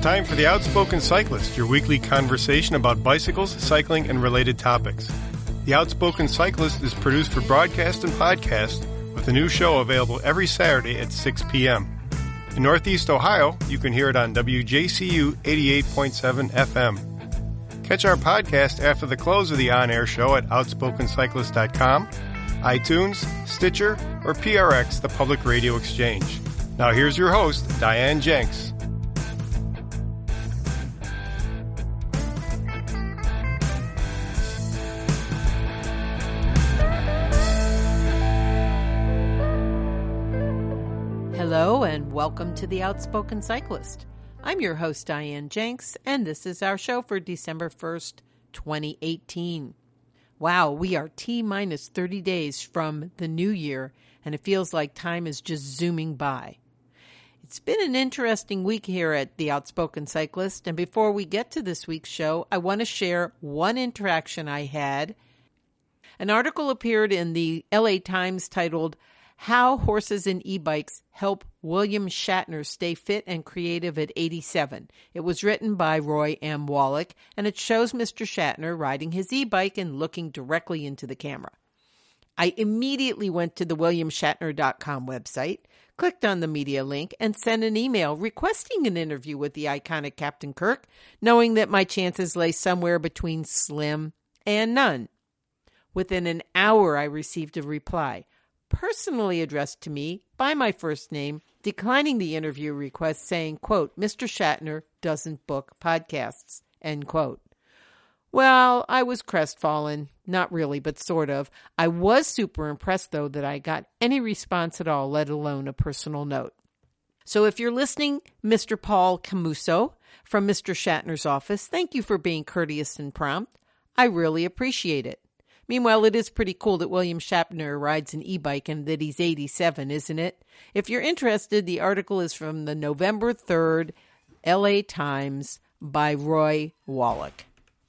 time for The Outspoken Cyclist, your weekly conversation about bicycles, cycling, and related topics. The Outspoken Cyclist is produced for broadcast and podcast, with a new show available every Saturday at 6 p.m. In Northeast Ohio, you can hear it on WJCU 88.7 FM. Catch our podcast after the close of the on-air show at outspokencyclist.com, iTunes, Stitcher, or PRX, the Public Radio Exchange. Now here's your host, Diane Jenks. Hello and welcome to The Outspoken Cyclist. I'm your host, Diane Jenks, and this is our show for December 1st, 2018. Wow, we are T-minus 30 days from the new year, and it feels like time is just zooming by. It's been an interesting week here at The Outspoken Cyclist, and before we get to this week's show, I want to share one interaction I had. An article appeared in the LA Times titled, How Horses and E-Bikes Help William Shatner Stay Fit and Creative at 87. It was written by Roy M. Wallach, and it shows Mr. Shatner riding his e-bike and looking directly into the camera. I immediately went to the WilliamShatner.com website, clicked on the media link, and sent an email requesting an interview with the iconic Captain Kirk, knowing that my chances lay somewhere between slim and none. Within an hour, I received a reply, personally addressed to me by my first name, declining the interview request, saying, quote, Mr. Shatner doesn't book podcasts, end quote. Well, I was crestfallen. Not really, but sort of. I was super impressed, though, that I got any response at all, let alone a personal note. So if you're listening, Mr. Paul Camuso from Mr. Shatner's office, thank you for being courteous and prompt. I really appreciate it. Meanwhile, it is pretty cool that William Shatner rides an e-bike and that he's 87, isn't it? If you're interested, the article is from the November 3rd LA Times by Roy Wallach.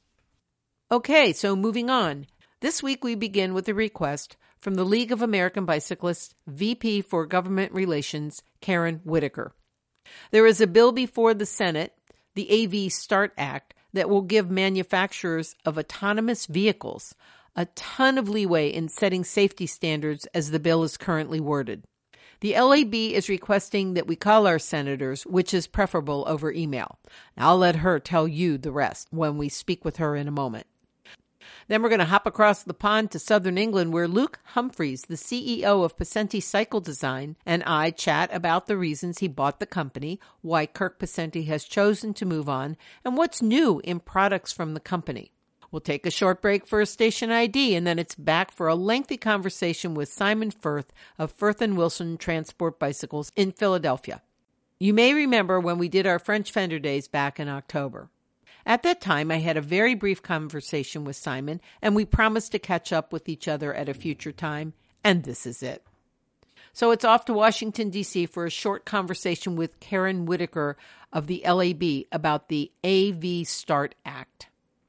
Okay, so moving on. This week we begin with a request from the League of American Bicyclists VP for Government Relations, Karen Whitaker. There is a bill before the Senate, the AV START Act, that will give manufacturers of autonomous vehicles a ton of leeway in setting safety standards as the bill is currently worded. The LAB is requesting that we call our senators, which is preferable over email. Now, I'll let her tell you the rest when we speak with her in a moment. Then we're going to hop across the pond to southern England, where Luke Humphreys, the CEO of Pacenti Cycle Design, and I chat about the reasons he bought the company, why Kirk Pacenti has chosen to move on, and what's new in products from the company. We'll take a short break for a station ID, and then it's back for a lengthy conversation with Simon Firth of Firth & Wilson Transport Bicycles in Philadelphia. You may remember when we did our French Fender Days back in October. At that time, I had a very brief conversation with Simon, and we promised to catch up with each other at a future time, and this is it. So it's off to Washington, D.C. for a short conversation with Karen Whitaker of the LAB about the AV START Act.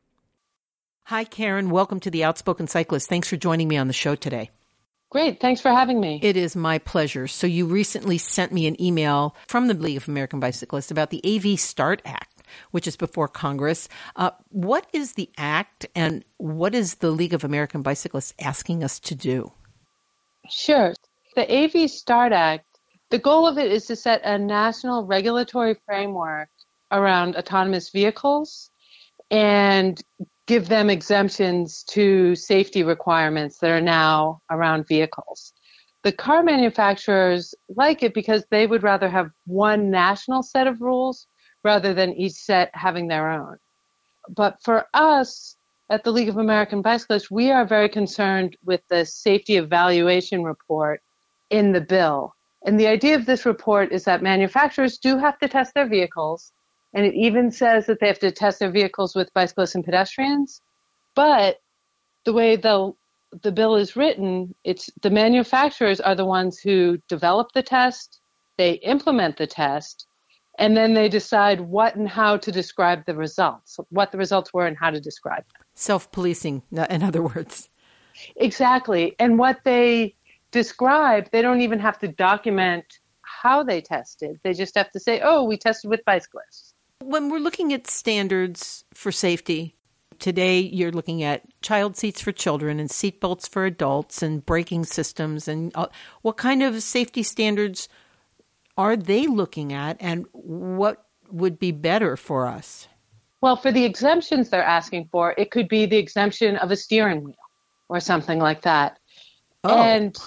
Hi, Karen. Welcome to The Outspoken Cyclist. Thanks for joining me on the show today. Great. Thanks for having me. It is my pleasure. So you recently sent me an email from the League of American Bicyclists about the AV START Act, which is before Congress. What is the act, and what is the League of American Bicyclists asking us to do? Sure. The AV START Act, the goal of it is to set a national regulatory framework around autonomous vehicles and give them exemptions to safety requirements that are now around vehicles. The car manufacturers like it because they would rather have one national set of rules rather than each set having their own. But for us at the League of American Bicyclists, we are very concerned with the safety evaluation report in the bill. And the idea of this report is that manufacturers do have to test their vehicles, and it even says that they have to test their vehicles with bicyclists and pedestrians. But the way the bill is written, it's the manufacturers are the ones who develop the test, they implement the test, and then they decide what and how to describe the results, what the results were and how to describe them. Self-policing, in other words. Exactly. And what they describe, they don't even have to document how they tested. They just have to say, oh, we tested with bicyclists. When we're looking at standards for safety, today you're looking at child seats for children and seat belts for adults and braking systems. And what kind of safety standards are they looking at, and what would be better for us? Well, for the exemptions they're asking for, it could be the exemption of a steering wheel or something like that. Oh, and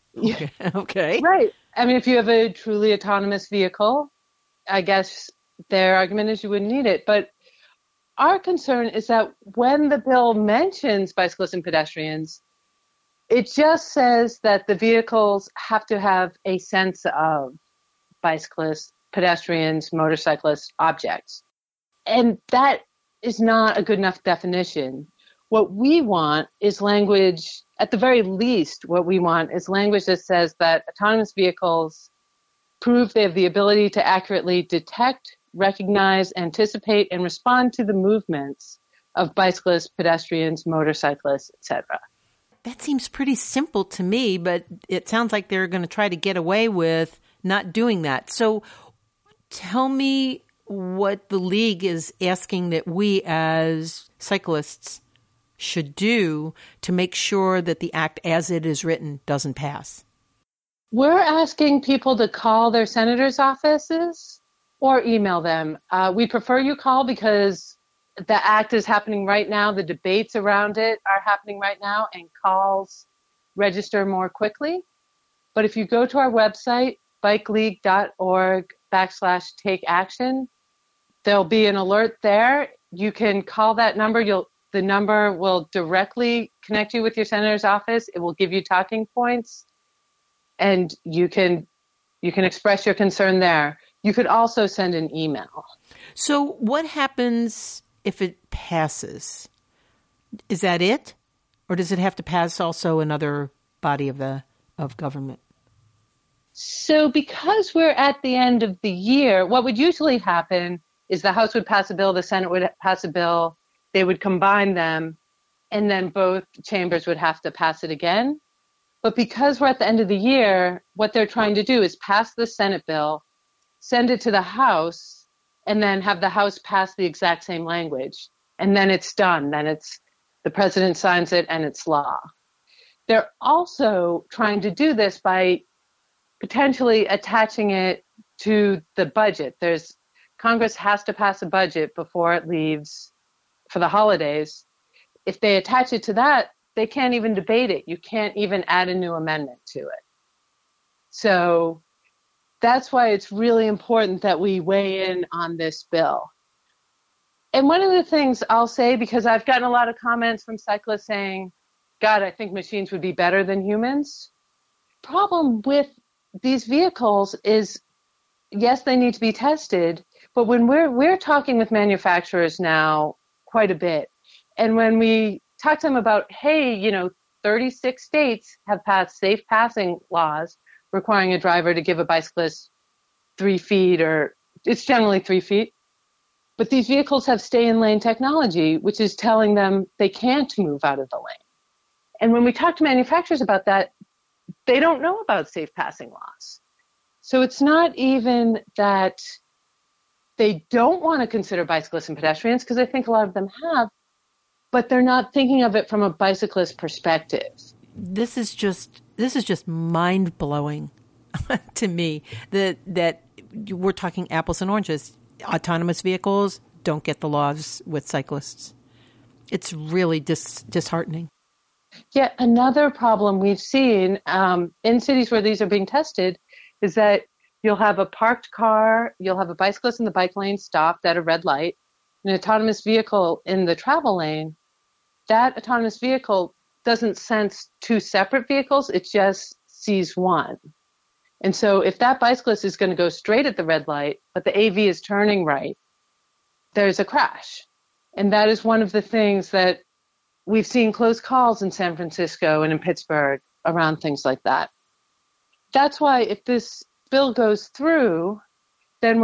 okay. Right. I mean, if you have a truly autonomous vehicle, I guess their argument is you wouldn't need it. But our concern is that when the bill mentions bicyclists and pedestrians, it just says that the vehicles have to have a sense of bicyclists, pedestrians, motorcyclists, objects. And that is not a good enough definition. What we want is language, at the very least, what we want is language that says that autonomous vehicles prove they have the ability to accurately detect, recognize, anticipate, and respond to the movements of bicyclists, pedestrians, motorcyclists, etc. That seems pretty simple to me, but it sounds like they're going to try to get away with not doing that. So tell me what the league is asking that we as cyclists should do to make sure that the act as it is written doesn't pass. We're asking people to call their senators' offices or email them. We prefer you call because the act is happening right now. The debates around it are happening right now, and calls register more quickly. But if you go to our website, bikeleague.org/take action, there'll be an alert there. You can call that number. The number will directly connect you with your senator's office. It will give you talking points, and you can express your concern there. You could also send an email. So what happens if it passes? Is that it? Or does it have to pass also another body of government? So because we're at the end of the year, what would usually happen is the House would pass a bill, the Senate would pass a bill, they would combine them, and then both chambers would have to pass it again. But because we're at the end of the year, what they're trying to do is pass the Senate bill, send it to the House, and then have the House pass the exact same language. And then it's done. Then the president signs it and it's law. They're also trying to do this by potentially attaching it to the budget. Congress has to pass a budget before it leaves for the holidays. If they attach it to that, they can't even debate it. You can't even add a new amendment to it. So that's why it's really important that we weigh in on this bill. And one of the things I'll say, because I've gotten a lot of comments from cyclists saying, God, I think machines would be better than humans. Problem with these vehicles is, yes, they need to be tested, but when we're talking with manufacturers now quite a bit, and when we talk to them about, hey, 36 states have passed safe passing laws requiring a driver to give a bicyclist 3 feet, or it's generally 3 feet. But these vehicles have stay-in-lane technology, which is telling them they can't move out of the lane. And when we talk to manufacturers about that, they don't know about safe passing laws. So it's not even that they don't want to consider bicyclists and pedestrians, because I think a lot of them have, but they're not thinking of it from a bicyclist perspective. This is just mind-blowing to me that we're talking apples and oranges. Autonomous vehicles don't get the laws with cyclists. It's really disheartening. Yet another problem we've seen in cities where these are being tested is that you'll have a parked car, you'll have a bicyclist in the bike lane stopped at a red light, an autonomous vehicle in the travel lane. That autonomous vehicle doesn't sense two separate vehicles, it just sees one. And so if that bicyclist is going to go straight at the red light, but the AV is turning right, there's a crash. And that is one of the things that we've seen close calls in San Francisco and in Pittsburgh around things like that. That's why if this bill goes through, then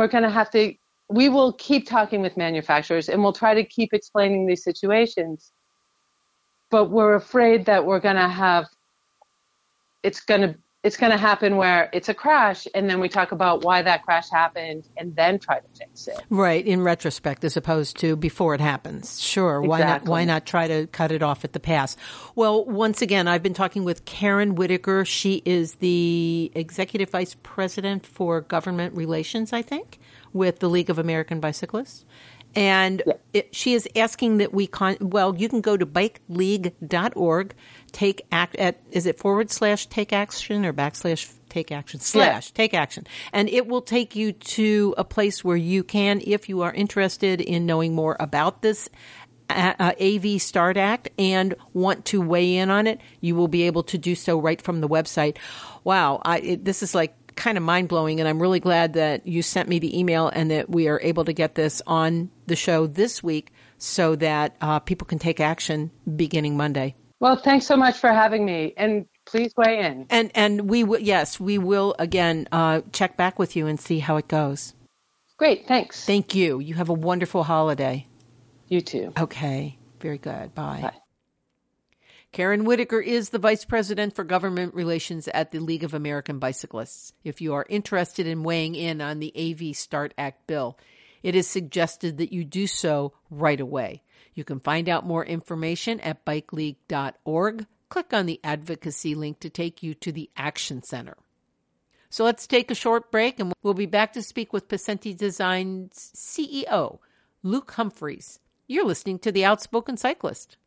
we will keep talking with manufacturers and we'll try to keep explaining these situations. But we're afraid that it's going it's going to happen where it's a crash, and then we talk about why that crash happened and then try to fix it. Right, in retrospect, as opposed to before it happens. Sure. Exactly. Why not try to cut it off at the pass? Well, once again, I've been talking with Karen Whitaker. She is the Executive Vice President for Government Relations, I think, with the League of American Bicyclists. And she is asking that we you can go to bikeleague.org, is it / take action or / take action / take action. And it will take you to a place where you can, if you are interested in knowing more about this AV START Act and want to weigh in on it, you will be able to do so right from the website. Wow. This is like kind of mind-blowing, and I'm really glad that you sent me the email and that we are able to get this on the show this week so that people can take action beginning Monday. Well, thanks so much for having me, and please weigh in. And we will again check back with you and see how it goes. Great, thanks. Thank you. You have a wonderful holiday. You too. Okay, very good. Bye. Bye. Karen Whitaker is the Vice President for Government Relations at the League of American Bicyclists. If you are interested in weighing in on the AV START Act bill, it is suggested that you do so right away. You can find out more information at bikeleague.org. Click on the advocacy link to take you to the Action Center. So let's take a short break, and we'll be back to speak with Pacenti Design's CEO, Luke Humphreys. You're listening to The Outspoken Cyclist.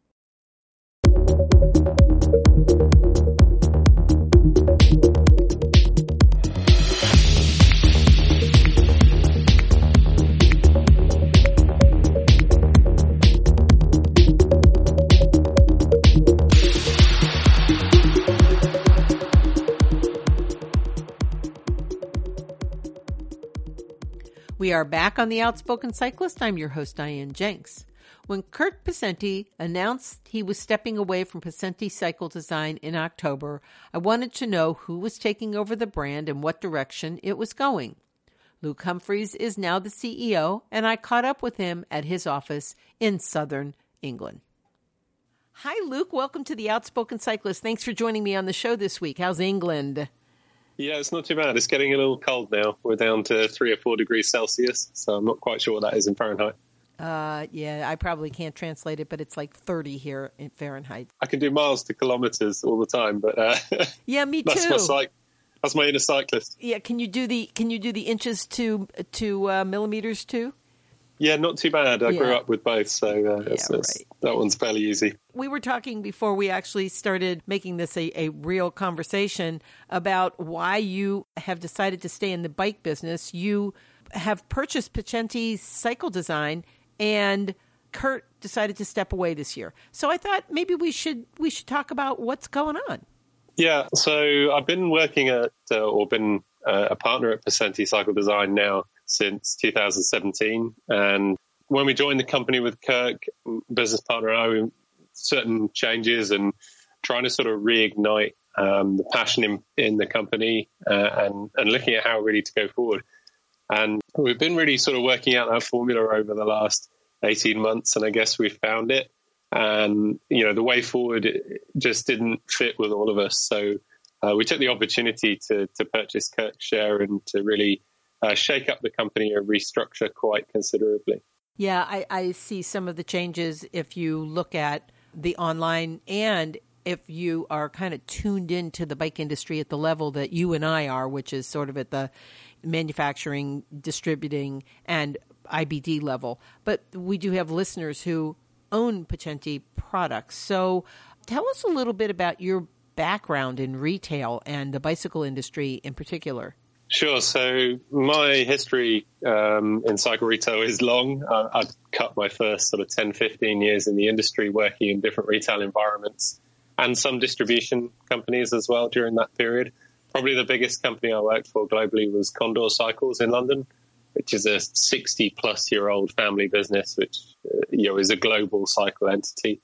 We are back on The Outspoken Cyclist. I'm your host, Diane Jenks. When Kurt Pacenti announced he was stepping away from Pacenti Cycle Design in October, I wanted to know who was taking over the brand and what direction it was going. Luke Humphreys is now the CEO, and I caught up with him at his office in southern England. Hi, Luke. Welcome to The Outspoken Cyclist. Thanks for joining me on the show this week. How's England? Yeah, it's not too bad. It's getting a little cold now. We're down to 3 or 4 degrees Celsius, so I'm not quite sure what that is in Fahrenheit. Yeah, I probably can't translate it, but it's like 30 here in Fahrenheit. I can do miles to kilometers all the time, but yeah, me too. That's my inner cyclist. Yeah, can you do the inches to millimeters too? Yeah, not too bad. I grew up with both, so right. That one's fairly easy. We were talking before we actually started making this a real conversation about why you have decided to stay in the bike business. You have purchased Pacenti Cycle Design, and Kurt decided to step away this year. So I thought maybe we should talk about what's going on. Yeah, so I've been working at been a partner at Pacenti Cycle Design now since 2017. And when we joined the company with Kirk, business partner, and I, we certain changes and trying to sort of reignite the passion in the company and looking at how really to go forward. And we've been really sort of working out that formula over the last 18 months, and I guess we've found it. And, the way forward just didn't fit with all of us. So we took the opportunity to purchase Kirk's share and to really shake up the company and restructure quite considerably. Yeah, I see some of the changes if you look at the online and if you are kind of tuned into the bike industry at the level that you and I are, which is sort of at the manufacturing, distributing, and IBD level. But we do have listeners who own Pacenti products. So tell us a little bit about your background in retail and the bicycle industry in particular. Sure. So my history in cycle retail is long. I've cut my first sort of 10, 15 years in the industry working in different retail environments and some distribution companies as well during that period. Probably the biggest company I worked for globally was Condor Cycles in London, which is a 60-plus-year-old family business, which is a global cycle entity.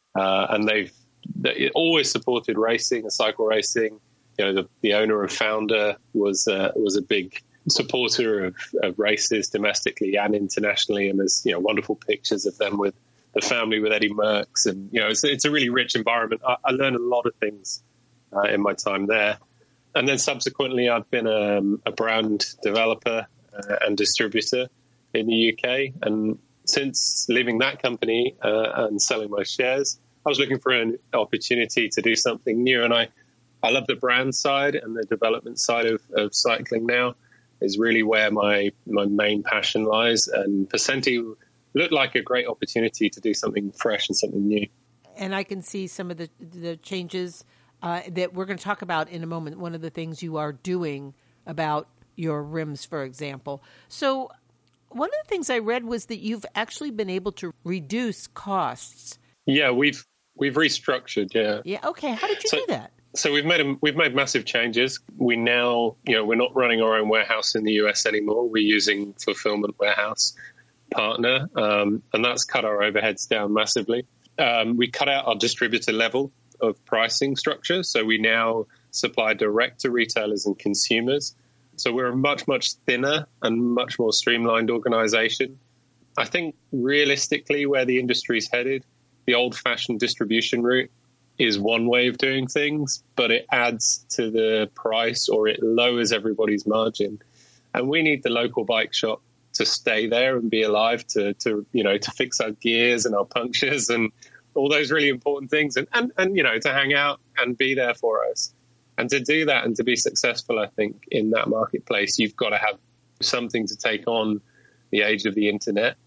And they always supported racing, cycle racing. The owner and founder was a big supporter of races domestically and internationally, and there's wonderful pictures of them with the family with Eddie Merckx, and it's a really rich environment. I learned a lot of things in my time there. And then subsequently, I've been a brand developer and distributor in the UK. And since leaving that company and selling my shares, I was looking for an opportunity to do something new. And I love the brand side, and the development side of cycling now is really where my main passion lies. And Pocenti looked like a great opportunity to do something fresh and something new. And I can see some of the changes that we're going to talk about in a moment. One of the things you are doing about your rims, for example. So one of the things I read was that you've actually been able to reduce costs. Yeah, we've restructured. Yeah. Yeah. Okay. How did you do that? So we've made massive changes. We now, we're not running our own warehouse in the US anymore. We're using fulfillment warehouse partner, and that's cut our overheads down massively. We cut out our distributor level of pricing structure. So we now supply direct to retailers and consumers. So we're a much, much thinner and much more streamlined organization. I think realistically where the industry's headed, the old-fashioned distribution route is one way of doing things, but it adds to the price or it lowers everybody's margin. And we need the local bike shop to stay there and be alive to fix our gears and our punctures and all those really important things and to hang out and be there for us. And to do that and to be successful, I think, in that marketplace, you've got to have something to take on the age of the internet.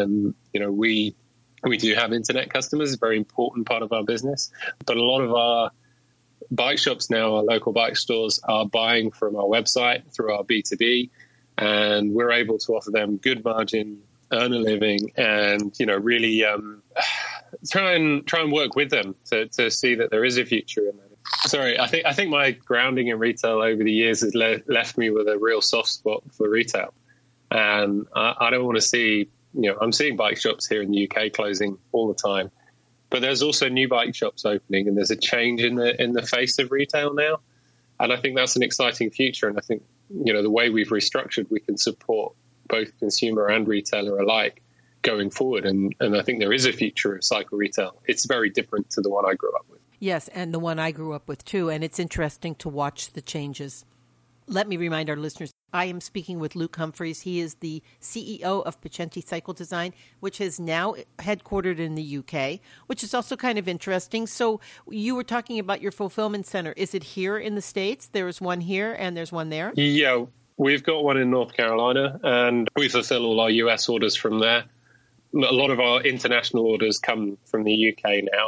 We do have internet customers, a very important part of our business. But a lot of our bike shops now, our local bike stores, are buying from our website through our B2B. And we're able to offer them good margin, earn a living, and, really try and work with them to see that there is a future in that. Sorry, I think my grounding in retail over the years has left me with a real soft spot for retail. And I don't want to see, I'm seeing bike shops here in the UK closing all the time. But there's also new bike shops opening, and there's a change in the face of retail now. And I think that's an exciting future. And I think, the way we've restructured, we can support both consumer and retailer alike going forward. And I think there is a future of cycle retail. It's very different to the one I grew up with. Yes, and the one I grew up with too. And it's interesting to watch the changes. Let me remind our listeners, I am speaking with Luke Humphreys. He is the CEO of Pocenti Cycle Design, which is now headquartered in the UK, which is also kind of interesting. So you were talking about your fulfillment center. Is it here in the States? There's one here and there's one there? Yeah, we've got one in North Carolina, and we fulfill all our US orders from there. A lot of our international orders come from the UK now.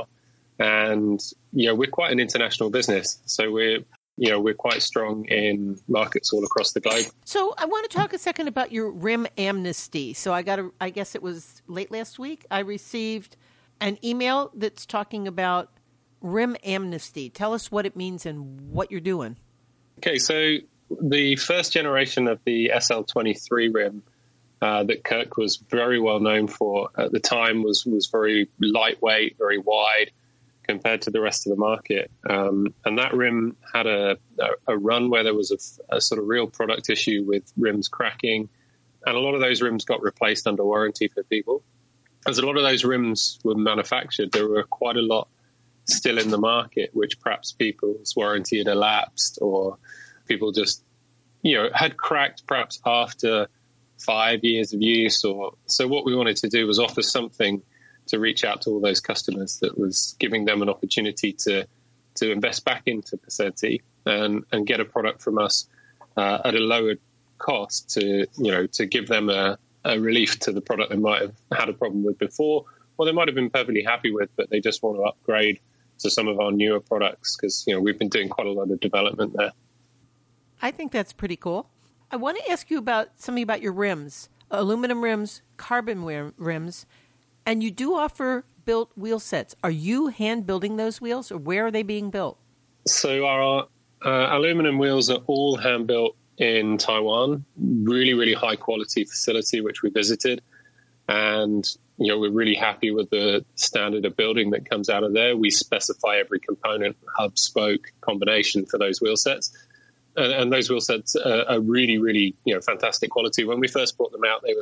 And, we're quite an international business. So we're quite strong in markets all across the globe. So I want to talk a second about your rim amnesty. So I guess it was late last week, I received an email that's talking about rim amnesty. Tell us what it means and what you're doing. Okay, so the first generation of the SL23 rim that Kirk was very well known for at the time was very lightweight, very wide, compared to the rest of the market. And that rim had a run where there was a sort of real product issue with rims cracking. And a lot of those rims got replaced under warranty for people. As a lot of those rims were manufactured, there were quite a lot still in the market, which perhaps people's warranty had elapsed, or people just, had cracked perhaps after 5 years of use. So what we wanted to do was offer something to reach out to all those customers that was giving them an opportunity to invest back into Pocenti and get a product from us at a lower cost to give them a relief to the product they might have had a problem with before, or they might have been perfectly happy with, but they just want to upgrade to some of our newer products because, we've been doing quite a lot of development there. I think that's pretty cool. I want to ask you something about your rims, aluminum rims, carbon rims. And you do offer built wheel sets. Are you hand building those wheels, or where are they being built? So our aluminum wheels are all hand built in Taiwan. Really, really high quality facility, which we visited. And, we're really happy with the standard of building that comes out of there. We specify every component, hub, spoke, combination for those wheel sets. And those wheel sets are really, really, fantastic quality. When we first brought them out, they were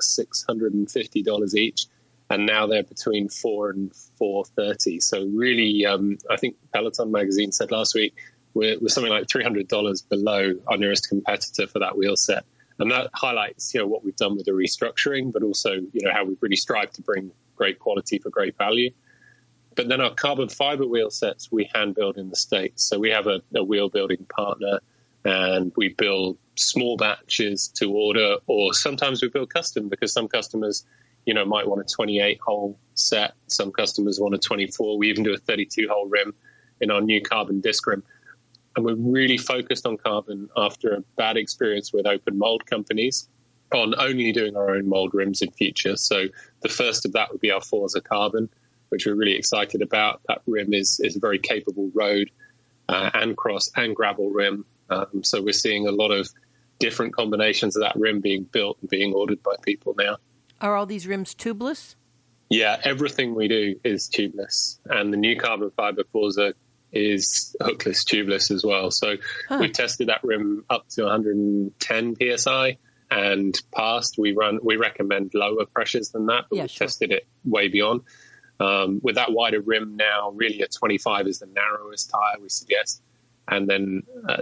$650 each. And now they're between $400 and $430. So really, I think Peloton magazine said last week, we're something like $300 below our nearest competitor for that wheel set. And that highlights, what we've done with the restructuring, but also, how we've really strived to bring great quality for great value. But then our carbon fiber wheel sets, we hand build in the States. So we have a wheel building partner, and we build small batches to order, or sometimes we build custom because some customers, might want a 28-hole set. Some customers want a 24. We even do a 32-hole rim in our new carbon disc rim. And we're really focused on carbon after a bad experience with open mold companies on only doing our own mold rims in future. So the first of that would be our Forza Carbon, which we're really excited about. That rim is a very capable road and cross and gravel rim. So we're seeing a lot of different combinations of that rim being built and being ordered by people now. Are all these rims tubeless? Yeah, everything we do is tubeless. And the new carbon fiber Forza is hookless, tubeless as well. So we've tested that rim up to 110 PSI and passed. We recommend lower pressures than that, but tested it way beyond. With that wider rim now, really a 25 is the narrowest tire we suggest. And then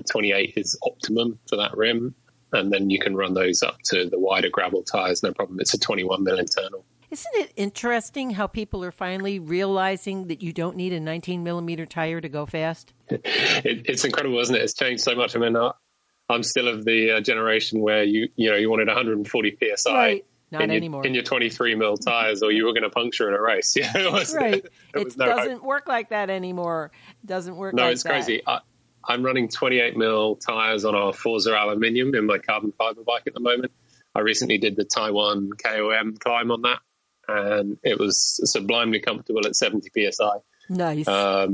28 is optimum for that rim. And then you can run those up to the wider gravel tires, no problem. It's a 21 mil internal. Isn't it interesting how people are finally realizing that you don't need a 19-millimeter tire to go fast? It's incredible, isn't it? It's changed so much. I mean, I'm still of the generation where you wanted 140 PSI. Right. Not anymore. In your 23 mil tires, or you were going to puncture in a race. Right. It doesn't work like that anymore. It doesn't work like that. No, it's crazy. I'm running 28 mil tires on our Forza aluminium in my carbon fiber bike at the moment. I recently did the Taiwan KOM climb on that, and it was sublimely comfortable at 70 PSI. Nice.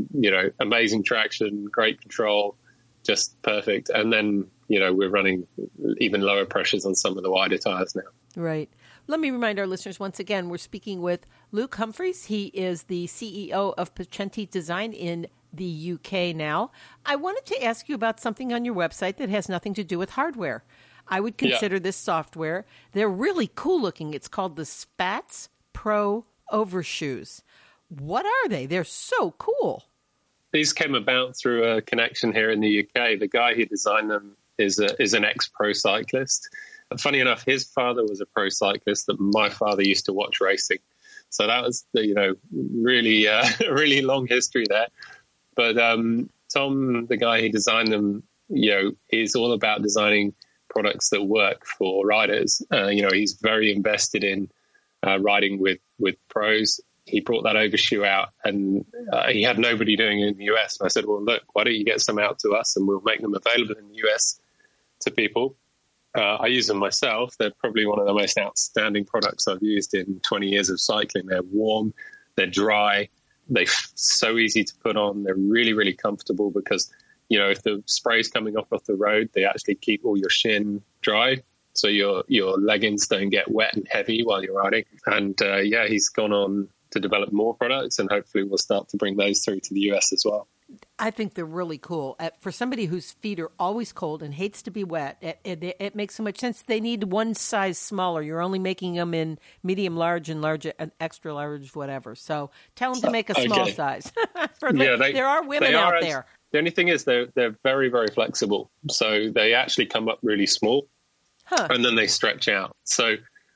Amazing traction, great control, just perfect. And then, we're running even lower pressures on some of the wider tires now. Right. Let me remind our listeners once again, we're speaking with Luke Humphreys. He is the CEO of Pocenti Design in the UK now. I wanted to ask you about something on your website that has nothing to do with hardware. I would consider this software. They're really cool looking. It's called the Spatz Pro Overshoes. What are they? They're so cool. These came about through a connection here in the UK. The guy who designed them is an ex-pro cyclist. Funny enough, his father was a pro cyclist that my father used to watch racing. So that was really long history there. But Tom, the guy who designed them, is all about designing products that work for riders. He's very invested in riding with pros. He brought that overshoe out, and he had nobody doing it in the US. And I said, well, look, why don't you get some out to us, and we'll make them available in the US to people. I use them myself. They're probably one of the most outstanding products I've used in 20 years of cycling. They're warm, they're dry, they're so easy to put on. They're really, really comfortable because, if the spray's coming off the road, they actually keep all your shin dry. So your leggings don't get wet and heavy while you're riding. And he's gone on to develop more products, and hopefully we'll start to bring those through to the US as well. I think they're really cool. For somebody whose feet are always cold and hates to be wet, it makes so much sense. They need one size smaller. You're only making them in medium, large, and large, and extra large, whatever. So tell them to make a small size. There are women out there. The only thing is they're very, very flexible. So they actually come up really small, and then they stretch out. So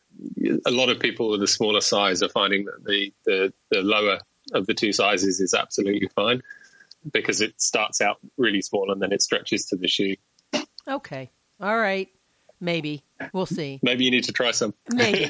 a lot of people with the smaller size are finding that the lower of the two sizes is absolutely fine, because it starts out really small and then it stretches to the shoe. Okay. All right. Maybe. We'll see. Maybe you need to try some. Maybe.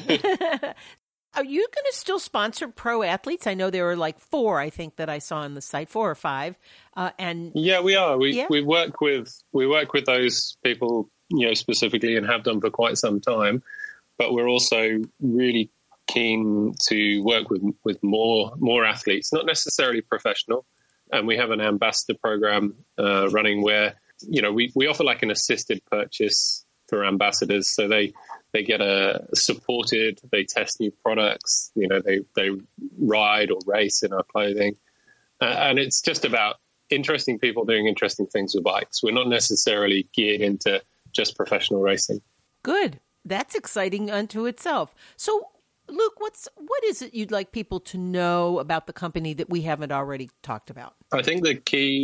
Are you going to still sponsor pro athletes? I know there were like 4, I think, that I saw on the site, 4 or 5. Yeah, we are. We work with those people, specifically, and have done for quite some time. But we're also really keen to work with more athletes, not necessarily professional. And we have an ambassador program running where, we offer like an assisted purchase for ambassadors. So they get supported, they test new products, they ride or race in our clothing. And it's just about interesting people doing interesting things with bikes. We're not necessarily geared into just professional racing. Good. That's exciting unto itself. So, Luke, what is it you'd like people to know about the company that we haven't already talked about? I think the key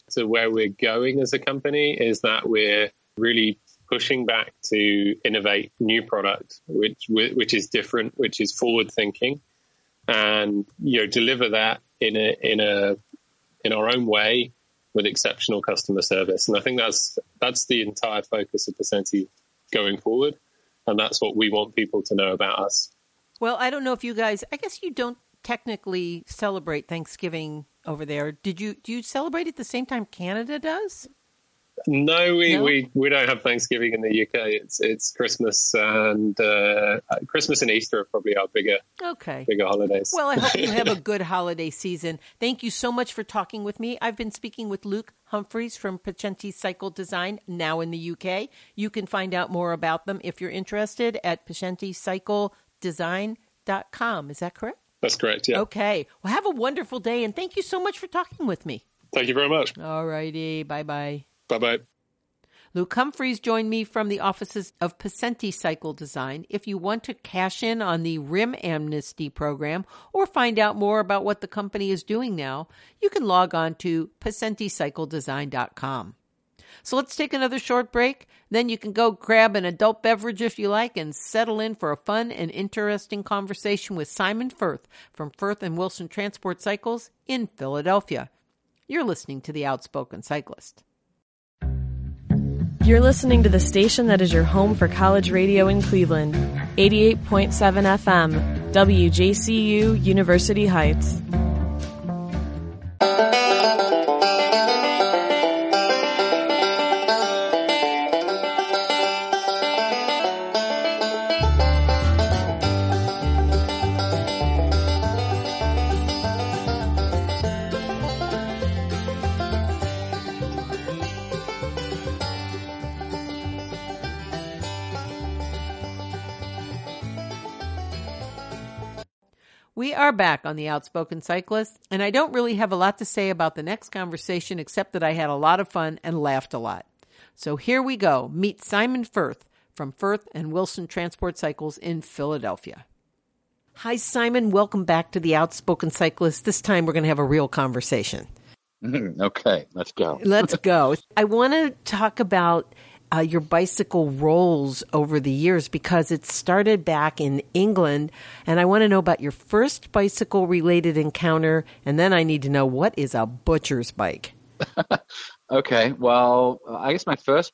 to where we're going as a company is that we're really pushing back to innovate new product, which is different, which is forward thinking, and deliver that in our own way with exceptional customer service. And I think that's the entire focus of Posenti going forward, and that's what we want people to know about us. Well, I don't know if you guys, I guess you don't technically celebrate Thanksgiving over there. Do you celebrate it the same time Canada does? No, we don't have Thanksgiving in the UK. It's Christmas and Christmas and Easter are probably our bigger holidays. Well, I hope you have a good holiday season. Thank you so much for talking with me. I've been speaking with Luke Humphreys from Posenti Cycle Design, now in the UK. You can find out more about them if you're interested at PosentiCycleDesign.com. Is that correct? That's correct, yeah. Okay. Well, have a wonderful day, and thank you so much for talking with me. Thank you very much. All righty. Bye-bye. Bye-bye. Luke Humphreys joined me from the offices of Posenti Cycle Design. If you want to cash in on the RIM Amnesty program or find out more about what the company is doing now, you can log on to PosentiCycleDesign.com. So let's take another short break. Then you can go grab an adult beverage if you like and settle in for a fun and interesting conversation with Simon Firth from Firth and Wilson Transport Cycles in Philadelphia. You're listening to The Outspoken Cyclist. You're listening to the station that is your home for college radio in Cleveland, 88.7 FM, WJCU, University Heights. We are back on The Outspoken Cyclist, and I don't really have a lot to say about the next conversation except that I had a lot of fun and laughed a lot. So here we go. Meet Simon Firth from Firth and Wilson Transport Cycles in Philadelphia. Hi, Simon. Welcome back to The Outspoken Cyclist. This time we're going to have a real conversation. Okay, let's go. Let's go. I want to talk about your bicycle roles over the years because it started back in England, and I want to know about your first bicycle-related encounter, and then I need to know, what is a butcher's bike? Okay, well, I guess my first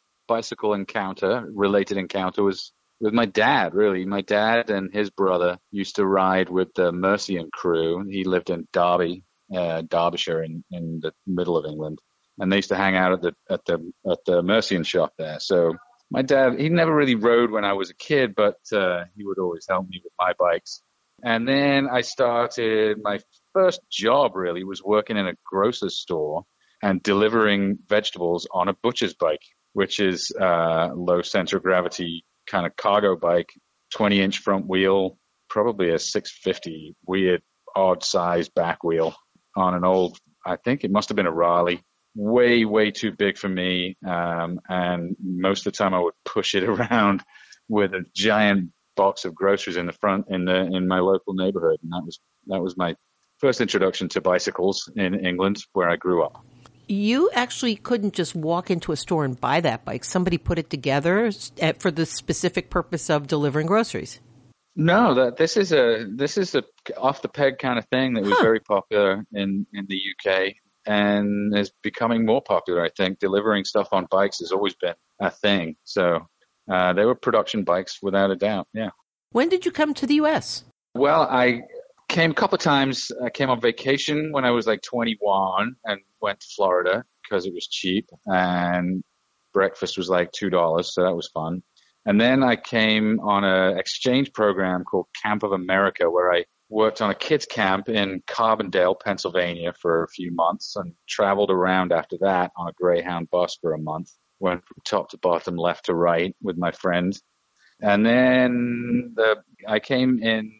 related encounter was with my dad, really. My dad and his brother used to ride with the Mercian crew. He lived in Derby, Derbyshire in the middle of England. And they used to hang out at the Mercian shop there. So my dad, he never really rode when I was a kid, but he would always help me with my bikes. And then I started, my first job really was working in a grocer's store and delivering vegetables on a butcher's bike, which is low center of gravity kind of cargo bike, 20-inch front wheel, probably a 650 weird odd size back wheel on an old, I think it must have been a Raleigh. Way too big for me, and most of the time I would push it around with a giant box of groceries in the front in my local neighborhood, and that was my first introduction to bicycles in England, where I grew up. You actually couldn't just walk into a store and buy that bike. Somebody put it together for the specific purpose of delivering groceries. No, this is a off the peg kind of thing that was very popular in the UK. And is becoming more popular, I think. Delivering stuff on bikes has always been a thing. So they were production bikes without a doubt, yeah. When did you come to the U.S.? Well, I came a couple of times. I came on vacation when I was like 21 and went to Florida because it was cheap. And breakfast was like $2, so that was fun. And then I came on an exchange program called Camp of America, where I worked on a kids camp in Carbondale, Pennsylvania for a few months and traveled around after that on a Greyhound bus for a month. Went from top to bottom, left to right with my friend. And then I came in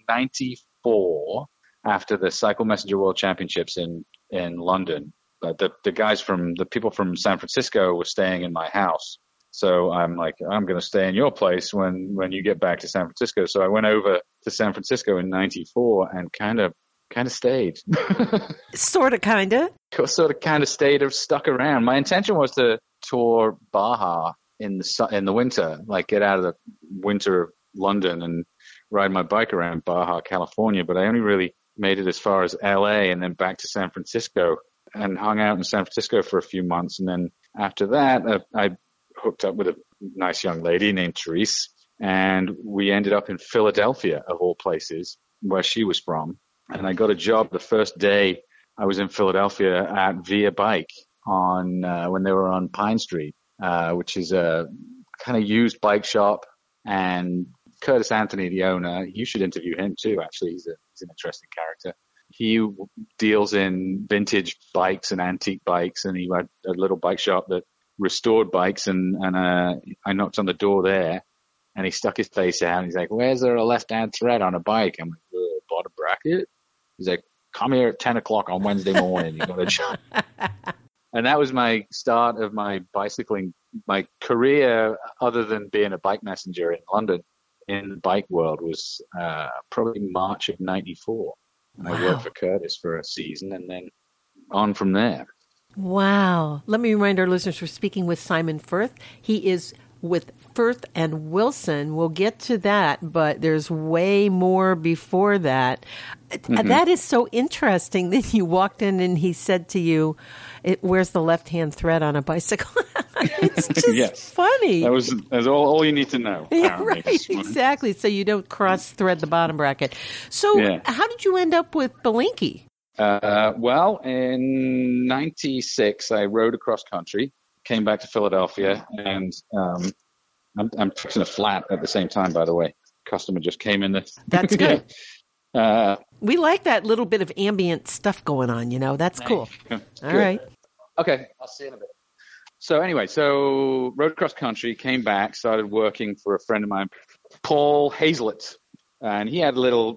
94 after the Cycle Messenger World Championships in London. But the people from San Francisco were staying in my house. So I'm like, I'm going to stay in your place when you get back to San Francisco. So I went over to San Francisco in 94 and kind of kind of stayed. Sort of, kind of. Sort of, kind of stayed or stuck around. My intention was to tour Baja in the winter, like get out of the winter of London and ride my bike around Baja, California. But I only really made it as far as LA and then back to San Francisco and hung out in San Francisco for a few months. And then after that, I hooked up with a nice young lady named Therese, and we ended up in Philadelphia, of all places, where she was from. And I got a job the first day I was in Philadelphia at Via Bike on when they were on Pine Street, which is a kind of used bike shop. And Curtis Anthony, the owner, you should interview him too, actually. He's an interesting character. He deals in vintage bikes and antique bikes, and he had a little bike shop that restored bikes, and I knocked on the door there, and he stuck his face out, and he's like, "Where's there a left-hand thread on a bike?" I'm like, "Bought a bracket?" He's like, "Come here at 10 o'clock on Wednesday morning. You got a job." And that was my start of my bicycling, my career, other than being a bike messenger in London, in the bike world, was probably March of '94. And I worked for Curtis for a season and then on from there. Wow. Let me remind our listeners we're speaking with Simon Firth. He is with Firth and Wilson. We'll get to that, but there's way more before that. Mm-hmm. That is so interesting that you walked in and he said to you, "Where's the left-hand thread on a bicycle?" It's just funny. That's all you need to know. Yeah, right, exactly. So you don't cross-thread the bottom bracket. So how did you end up with Belinkie? Well, in '96, I rode across country, came back to Philadelphia, and I'm fixing a flat at the same time, by the way. Customer just came in. That's good. We like that little bit of ambient stuff going on, That's cool. All right. Okay, I'll see you in a bit. So anyway, rode across country, came back, started working for a friend of mine, Paul Hazlett, and he had a little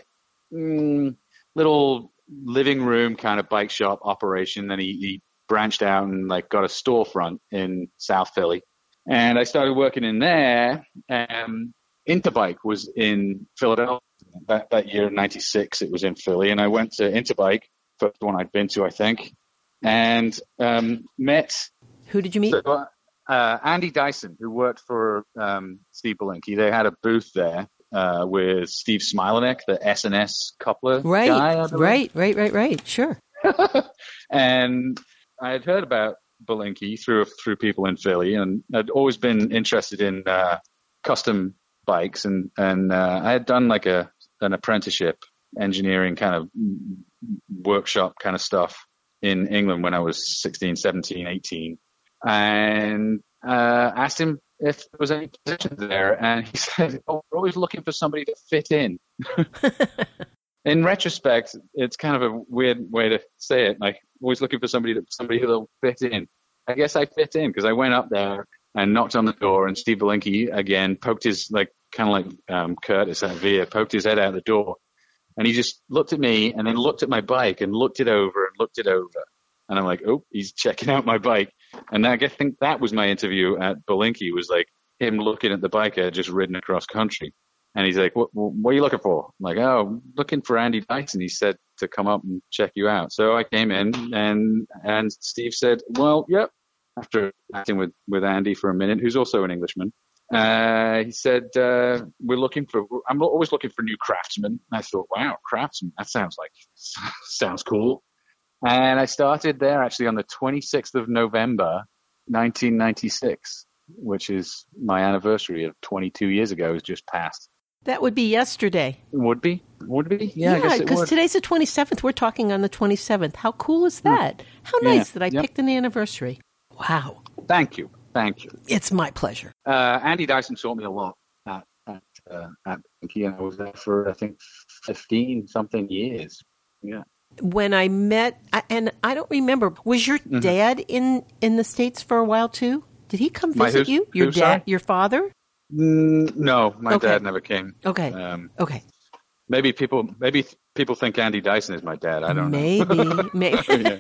living room kind of bike shop operation. Then he branched out and got a storefront in South Philly, and I started working in there. Interbike was in Philadelphia that year, '96. It was in Philly, and I went to Interbike, first one I'd been to, I think, and met. Who did you meet? Andy Dyson, who worked for Steve Belinkie. They had a booth there with Steve Smilanek, the S&S coupler guy. Right. Sure. And I had heard about Belinkie through people in Philly, and I'd always been interested in custom bikes, and I had done an apprenticeship engineering kind of workshop kind of stuff in England when I was 16, 17, 18. And asked him if there was any positions there, and he said, "Oh, we're always looking for somebody to fit in." In retrospect, it's kind of a weird way to say it. Always looking for somebody who'll fit in. I guess I fit in because I went up there and knocked on the door, and Steve Belinkie again poked his Curtis at Via, poked his head out the door, and he just looked at me and then looked at my bike and looked it over. And I'm like, "Oh, he's checking out my bike." And I think that was my interview at Belinkie, was him looking at the bike I had just ridden across country. And he's like, what are you looking for? I'm like, "Oh, looking for Andy Dyson. He said to come up and check you out." So I came in, and Steve said, "Well, yep." After acting with Andy for a minute, who's also an Englishman, he said, I'm always looking for new craftsmen. And I thought, wow, craftsmen, that sounds cool. And I started there actually on the 26th of November, 1996, which is my anniversary of 22 years ago has just passed. That would be yesterday. Would be? Yeah, I guess it would. Because today's the 27th. We're talking on the 27th. How cool is that? How nice that I picked an anniversary. Wow. Thank you. It's my pleasure. Andy Dyson taught me a lot at Belinkie, and I was there for, I think, 15-something years. Yeah. When I met, and I don't remember, was your dad in the States for a while too? Did he come visit you? Your dad, your father? No, my dad never came. Okay. Okay. Maybe people think Andy Dyson is my dad. I don't know. Maybe.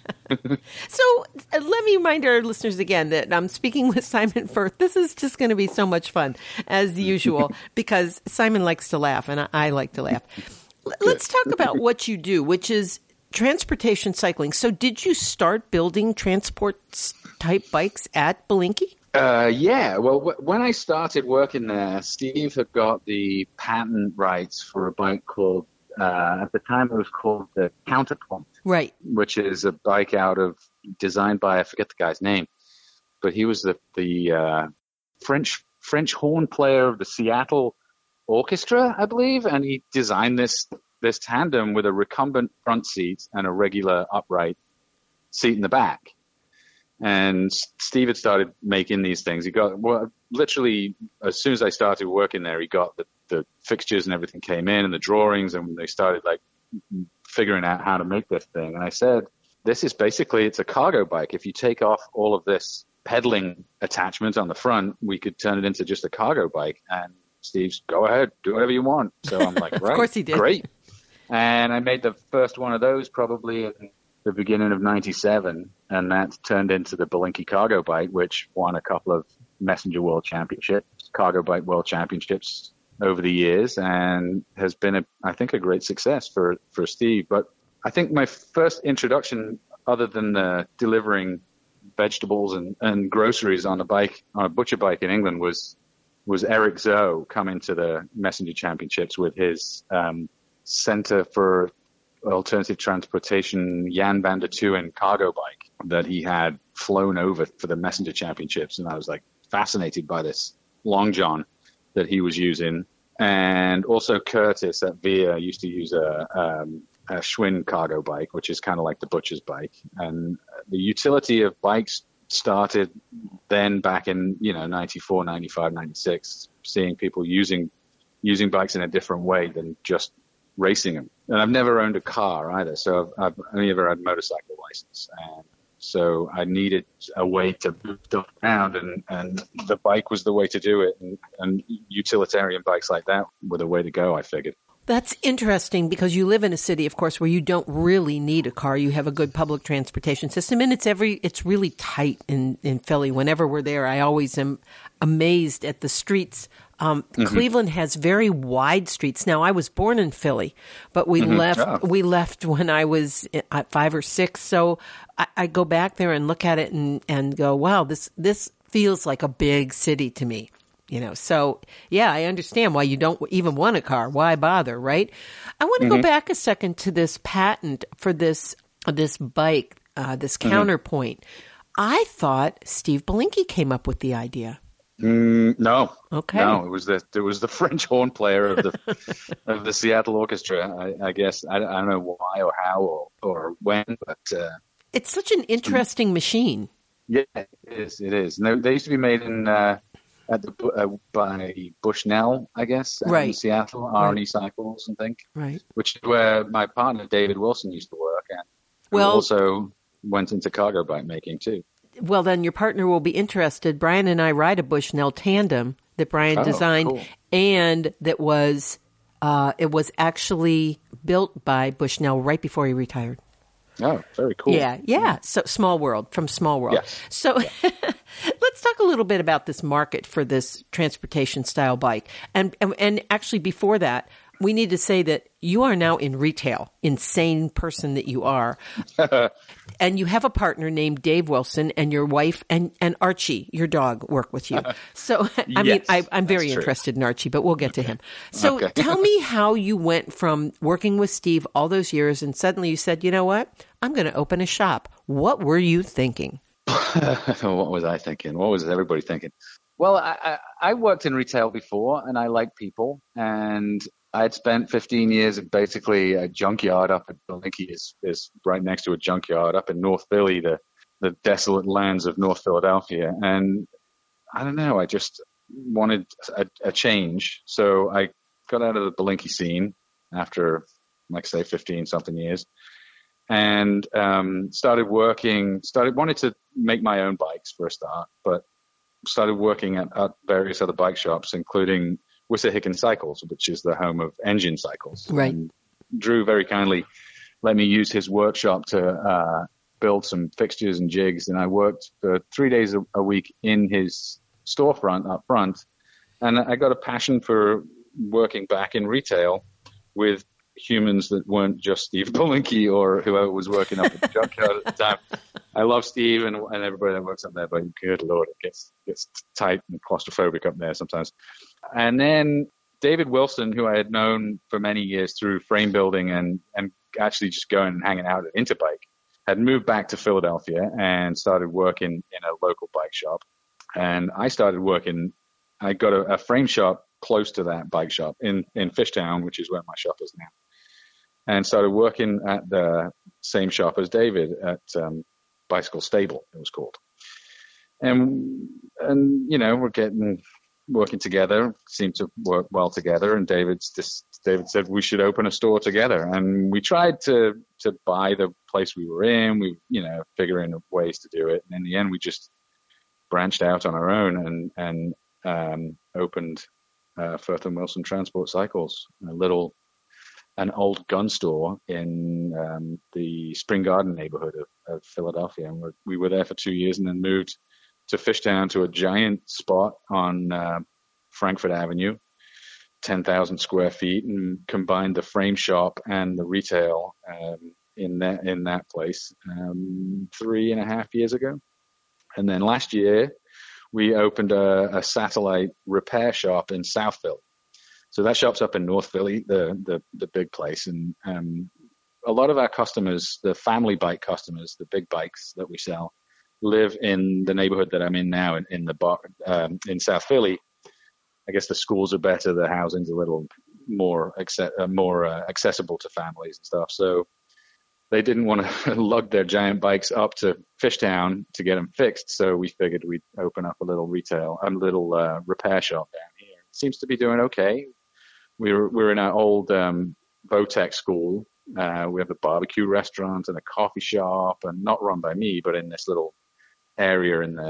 So let me remind our listeners again that I'm speaking with Simon Firth. This is just going to be so much fun, as usual, because Simon likes to laugh and I like to laugh. Let's talk about what you do, which is transportation cycling. So did you start building transport-type bikes at Belinkie? Yeah. Well, when I started working there, Steve had got the patent rights for a bike called, at the time it was called the Counterpoint. Right. Which is a bike designed by, I forget the guy's name, but he was the French horn player of the Seattle Orchestra, I believe, and he designed this tandem with a recumbent front seat and a regular upright seat in the back. And Steve had started making these things. He got, literally, as soon as I started working there, he got the fixtures and everything came in and the drawings, and they started like figuring out how to make this thing. And I said, this is basically, it's a cargo bike. If you take off all of this pedaling attachment on the front, we could turn it into just a cargo bike. And Steve's, go ahead, do whatever you want. So I'm like, right, of course he did. Great. And I made the first one of those probably in the beginning of 97, and that turned into the Belinkie cargo bike, which won a couple of Messenger World Championships, cargo bike World Championships over the years, and has been, I think, a great success for Steve. But I think my first introduction, other than delivering vegetables and groceries on a butcher bike in England, was Eric Zoe coming to the Messenger Championships with his Center for Alternative Transportation Jan van der Tuin cargo bike that he had flown over for the Messenger Championships. And I was like fascinated by this long john that he was using. And also Curtis at VIA used to use a Schwinn cargo bike, which is kind of like the butcher's bike. And the utility of bikes started then back in, 94, 95, 96, seeing people using bikes in a different way than just racing them. And I've never owned a car either, so I've only ever had a motorcycle license. And so I needed a way to move stuff around, and the bike was the way to do it. And utilitarian bikes like that were the way to go, I figured. That's interesting because you live in a city, of course, where you don't really need a car. You have a good public transportation system, and it's really tight in Philly. Whenever we're there, I always am amazed at the streets. Cleveland has very wide streets. Now, I was born in Philly, but we left when I was 5 or 6. So I go back there and look at it and go, wow, this feels like a big city to me. So yeah, I understand why you don't even want a car. Why bother, right? I want to go back a second to this patent for this bike, this Counterpoint. I thought Steve Belinkie came up with the idea. No. Okay. No, it was the French horn player of the Seattle Orchestra. I guess I don't know why or how or when, but it's such an interesting machine. Yeah, it is. It is. And they used to be made in by Bushnell, I guess, in Seattle, R&E Cycles, I think. Right. Which is where my partner David Wilson used to work, and who also went into cargo bike making too. Well, then your partner will be interested. Brian and I ride a Bushnell tandem that Brian designed, cool. And that was it was actually built by Bushnell right before he retired. Oh, very cool. Yeah. So Small World. Yes. So let's talk a little bit about this market for this transportation style bike. And actually before that, we need to say that you are now in retail, insane person that you are. And you have a partner named Dave Wilson, and your wife and Archie, your dog, work with you. So, I'm very interested in Archie, but we'll get to him. So tell me how you went from working with Steve all those years and suddenly you said, you know what? I'm going to open a shop. What were you thinking? What was I thinking? What was everybody thinking? Well, I worked in retail before, and I like people, and I'd spent 15 years at basically a junkyard up at Belinkie is right next to a junkyard up in North Philly, the desolate lands of North Philadelphia. And I don't know, I just wanted a change. So I got out of the Belinkie scene after, like say, 15 something years, and wanted to make my own bikes for a start, but started working at various other bike shops, including Wissahickon Cycles, which is the home of Engine Cycles. Right. And Drew very kindly let me use his workshop to build some fixtures and jigs, and I worked for 3 days a week in his storefront up front, and I got a passion for working back in retail with humans that weren't just Steve Bulinke or whoever was working up at the junkyard at the time. I love Steve and everybody that works up there, but good Lord, it gets tight and claustrophobic up there sometimes. And then David Wilson, who I had known for many years through frame building and actually just going and hanging out at Interbike, had moved back to Philadelphia and started working in a local bike shop. And I started working, I got a frame shop close to that bike shop in Fishtown, which is where my shop is now. And started working at the same shop as David at Bicycle Stable, it was called. And we're working together, seemed to work well together. And David said we should open a store together. And we tried to buy the place we were in. We, figuring ways to do it. And in the end, we just branched out on our own and opened Firth and Wilson Transport Cycles, an old gun store in the Spring Garden neighborhood of Philadelphia. And we were there for 2 years and then moved to Fishtown, to a giant spot on Frankfurt Avenue, 10,000 square feet, and combined the frame shop and the retail in that place 3.5 years ago. And then last year, we opened a satellite repair shop in South Philly. So that shop's up in North Philly, the big place. And a lot of our customers, the family bike customers, the big bikes that we sell, live in the neighborhood that I'm in now in South Philly. I guess the schools are better, the housing's a little more accessible to families and stuff. So they didn't want to lug their giant bikes up to Fishtown to get them fixed. So we figured we'd open up a little repair shop down here. It seems to be doing okay. We're in our old Votech school. We have a barbecue restaurant and a coffee shop, and not run by me, but in this little area in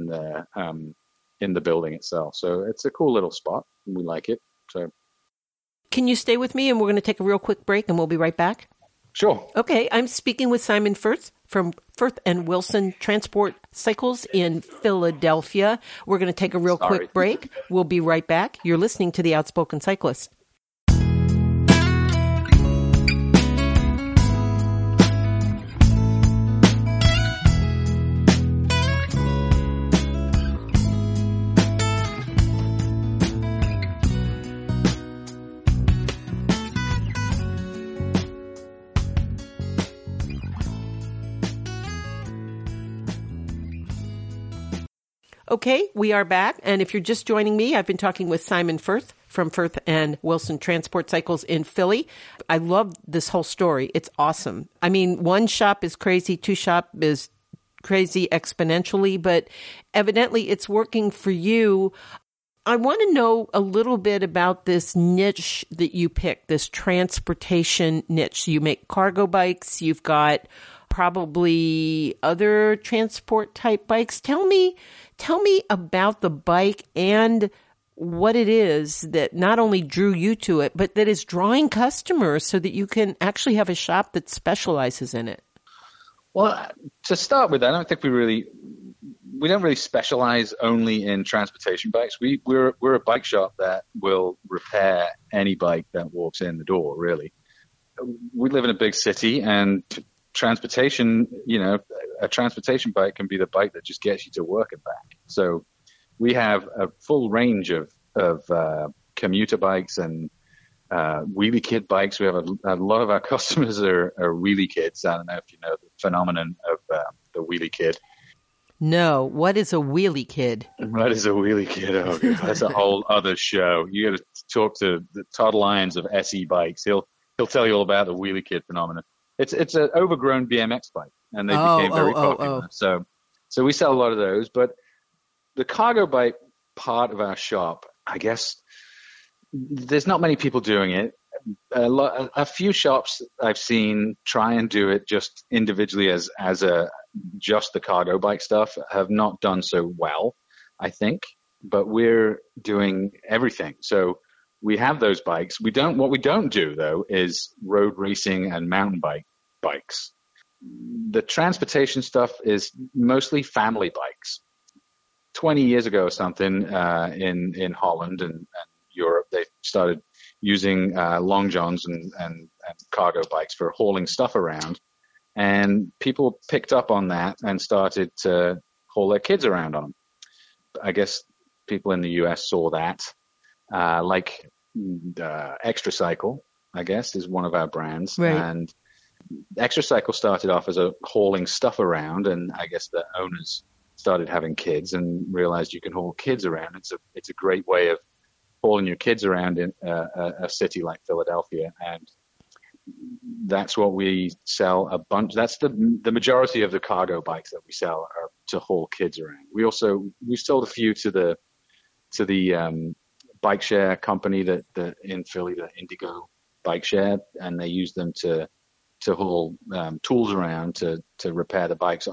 the building itself. So it's a cool little spot, and we like it. So, can you stay with me? And we're going to take a real quick break, and we'll be right back. Sure. Okay, I'm speaking with Simon Firth from Firth and Wilson Transport Cycles in Philadelphia. We're going to take a real quick break. We'll be right back. You're listening to The Outspoken Cyclist. Okay, we are back. And if you're just joining me, I've been talking with Simon Firth from Firth and Wilson Transport Cycles in Philly. I love this whole story. It's awesome. I mean, one shop is crazy, two shop is crazy exponentially, but evidently it's working for you. I want to know a little bit about this niche that you picked, this transportation niche. You make cargo bikes. You've got probably other transport type bikes. Tell me about the bike and what it is that not only drew you to it, but that is drawing customers so that you can actually have a shop that specializes in it. Well, to start with, I don't think we don't really specialize only in transportation bikes. We're a bike shop that will repair any bike that walks in the door, really. We live in a big city, and transportation, a transportation bike can be the bike that just gets you to work and back. So we have a full range of commuter bikes and wheelie kid bikes. We have a lot of our customers are wheelie kids. I don't know if you know the phenomenon of the wheelie kid. No, what is a wheelie kid? What is a wheelie kid? Oh, God, that's a whole other show. You got to talk to the Todd Lyons of SE Bikes. He'll tell you all about the wheelie kid phenomenon. It's an overgrown BMX bike, and they became very popular. So we sell a lot of those. But the cargo bike part of our shop, I guess, there's not many people doing it. A few shops I've seen try and do it just individually as just the cargo bike stuff have not done so well, I think. But we're doing everything. So we have those bikes. What we don't do though is road racing and mountain bikes. The transportation stuff is mostly family bikes. 20 years ago or something, in Holland and Europe, they started using long johns and cargo bikes for hauling stuff around. And people picked up on that and started to haul their kids around on them. I guess people in the US saw that, like Extra Cycle, I guess, is one of our brands. Right. And Extra Cycle started off as a hauling stuff around, and I guess the owners started having kids and realized you can haul kids around. It's a great way of hauling your kids around in a city like Philadelphia, and that's what we sell a bunch. That's the majority of the cargo bikes that we sell are to haul kids around. We sold a few to the bike share company that in Philly, the Indigo Bike Share, and they use them to haul tools around to repair the bikes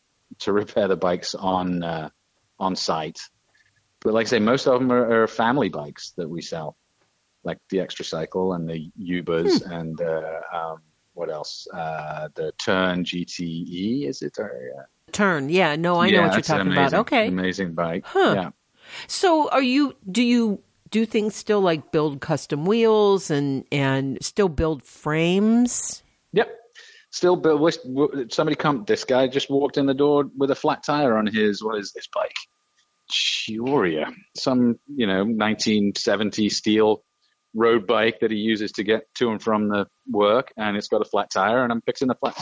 on site. But like I say, most of them are family bikes that we sell, like the Extra Cycle and the Ubers and what else? The Turn GTE, is it? Turn, yeah. No, I know what you're talking about. Okay. Amazing bike. Huh. Yeah. So do you do things still like build custom wheels and still build frames? Yep. Still build. This guy just walked in the door with a flat tire on his, what is this bike? Chiuria. Some, 1970 steel road bike that he uses to get to and from the work, and it's got a flat tire, and I'm fixing the flat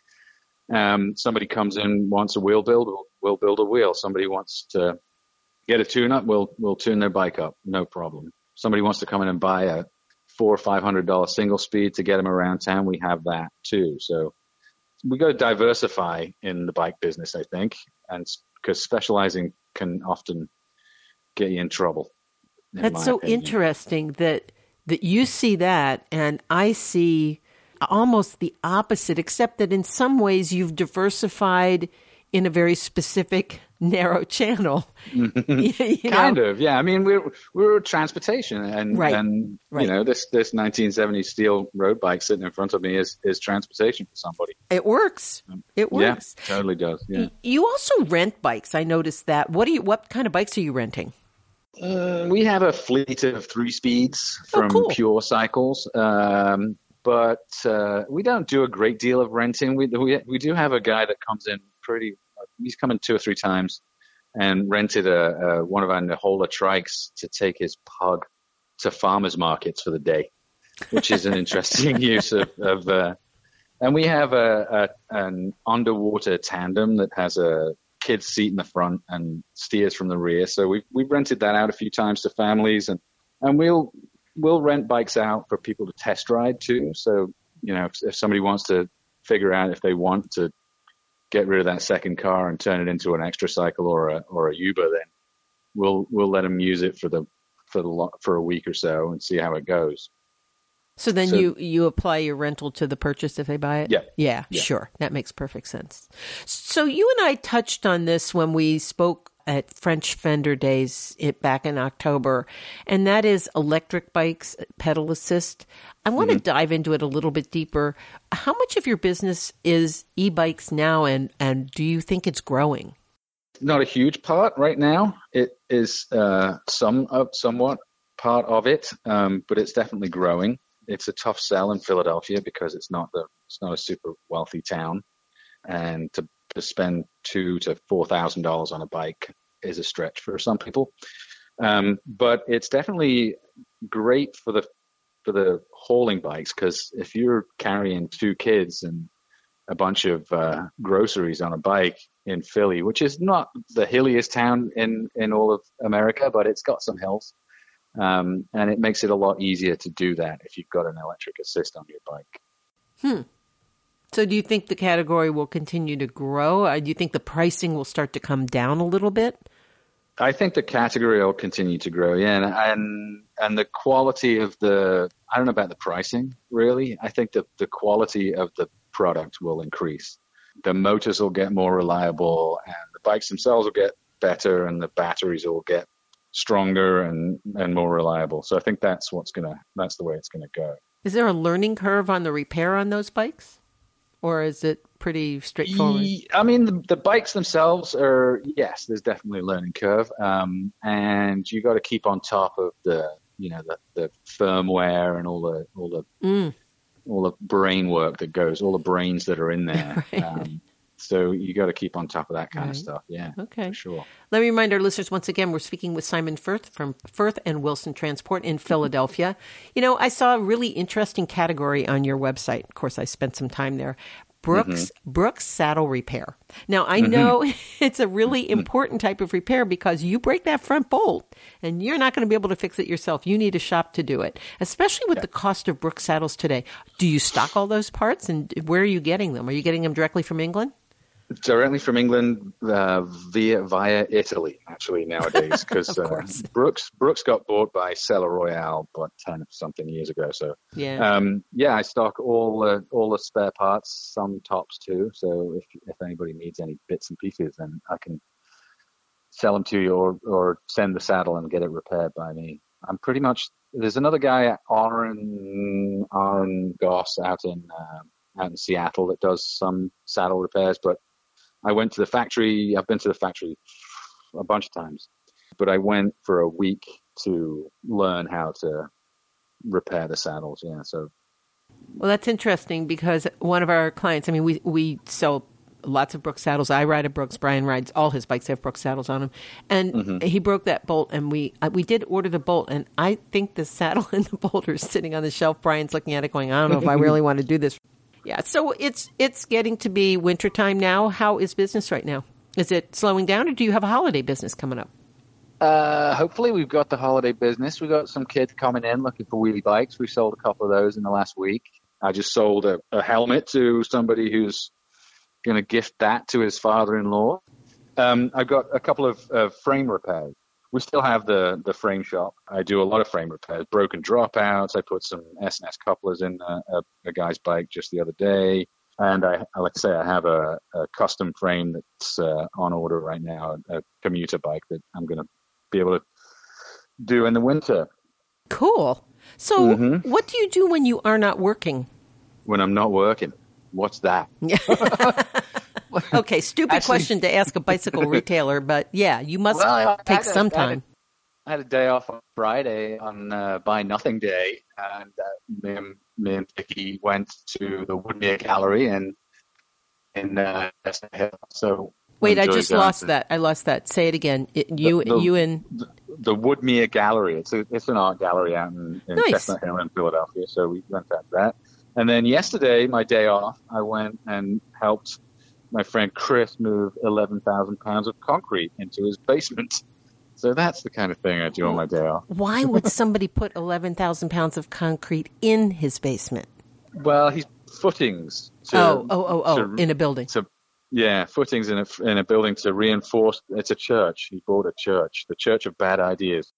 tire. Somebody comes in, wants a wheel build, we'll build a wheel. Somebody wants to get a tune-up, we'll tune their bike up, no problem. Somebody wants to come in and buy a $400 or $500 single speed to get them around town, we have that too. So we got to diversify in the bike business, I think, and because specializing can often get you in trouble. That's so interesting that you see that, and I see almost the opposite, except that in some ways you've diversified in a very specific, narrow channel. Kind of, yeah. I mean, we're transportation, and right. and this 1970 steel road bike sitting in front of me is transportation for somebody. It works. It works. Yeah, totally does. Yeah. You also rent bikes. I noticed that. What kind of bikes are you renting? We have a fleet of 3 speeds from Pure Cycles, but we don't do a great deal of renting. We do have a guy that comes in he's come in 2 or 3 times and rented one of our Nehola trikes to take his pug to farmers markets for the day, which is an interesting use of and we have an underwater tandem that has a kid's seat in the front and steers from the rear. So we've rented that out a few times to families, and we'll rent bikes out for people to test ride too. So, if somebody wants to figure out if they want to get rid of that second car and turn it into an Extra Cycle or a Uber, then we'll let them use it for a week or so and see how it goes. So then you apply your rental to the purchase if they buy it? Yeah. Yeah, sure. That makes perfect sense. So you and I touched on this when we spoke at French Fender Days back in October, and that is electric bikes, pedal assist. I want to dive into it a little bit deeper. How much of your business is e-bikes now, and do you think it's growing? Not a huge part right now. It is somewhat part of it, but it's definitely growing. It's a tough sell in Philadelphia because it's not a super wealthy town, and to spend $2,000 to $4,000 on a bike is a stretch for some people. But it's definitely great for the hauling bikes, because if you're carrying 2 kids and a bunch of groceries on a bike in Philly, which is not the hilliest town in all of America, but it's got some hills. And it makes it a lot easier to do that if you've got an electric assist on your bike. So do you think the category will continue to grow? Do you think the pricing will start to come down a little bit? I think the category will continue to grow, yeah. And the quality of I don't know about the pricing, really. I think the quality of the product will increase. The motors will get more reliable, and the bikes themselves will get better, and the batteries will get stronger and more reliable. So I think that's the way it's gonna go. Is there a learning curve on the repair on those bikes, or is it pretty straightforward? I mean, the bikes themselves there's definitely a learning curve, and you got to keep on top of the the firmware and all the brain work that goes, all the brains that are in there. Right. So you got to keep on top of that kind of stuff. Yeah, okay, for sure. Let me remind our listeners once again, we're speaking with Simon Firth from Firth and Wilson Transport in Philadelphia. I saw a really interesting category on your website. Of course, I spent some time there. Brooks Saddle Repair. Now, I know it's a really important type of repair because you break that front bolt and you're not going to be able to fix it yourself. You need a shop to do it, especially with the cost of Brooks saddles today. Do you stock all those parts, and where are you getting them? Are you getting them directly from England? Directly from England via Italy, actually, nowadays, because Brooks got bought by Seller Royale, 10-something years ago. So I stock all the spare parts, some tops too. So if anybody needs any bits and pieces, then I can sell them to you or send the saddle and get it repaired by me. I'm pretty much. There's another guy, Aaron Goss, out in Seattle that does some saddle repairs, but I went to the factory. I've been to the factory a bunch of times, but I went for a week to learn how to repair the saddles. Yeah. So. Well, that's interesting because one of our clients, we sell lots of Brooks saddles. I ride a Brooks. Brian rides all his bikes have Brooks saddles on them. And he broke that bolt, and we did order the bolt, and I think the saddle and the bolt are sitting on the shelf. Brian's looking at it going, I don't know if I really want to do this. Yeah, so it's getting to be wintertime now. How is business right now? Is it slowing down, or do you have a holiday business coming up? Hopefully we've got the holiday business. We've got some kids coming in looking for wheelie bikes. We sold a couple of those in the last week. I just sold a helmet to somebody who's going to gift that to his father-in-law. I've got a couple of frame repairs. We still have the frame shop. I do a lot of frame repairs, broken dropouts. I put some S&S couplers in a guy's bike just the other day. And I like to say, I have a custom frame that's on order right now, a commuter bike that I'm going to be able to do in the winter. Cool. So what do you do when you are not working? When I'm not working? What's that? Okay, stupid question to ask a bicycle retailer, but yeah, you must take some time. I had a day off on Friday on Buy Nothing Day, and me and Vicky went to the Woodmere Gallery in Chestnut Hill. So wait, I just lost that. I lost that. Say it again. You and the Woodmere Gallery. It's an art gallery out in Chestnut Hill in Philadelphia. So we went out to that. And then yesterday, my day off, I went and helped my friend Chris move 11,000 pounds of concrete into his basement. So that's the kind of thing I do on my day off. Why would somebody put 11,000 pounds of concrete in his basement? Well, he's footings. In a building. Footings in a building to reinforce. It's a church. He bought a church, the Church of Bad Ideas.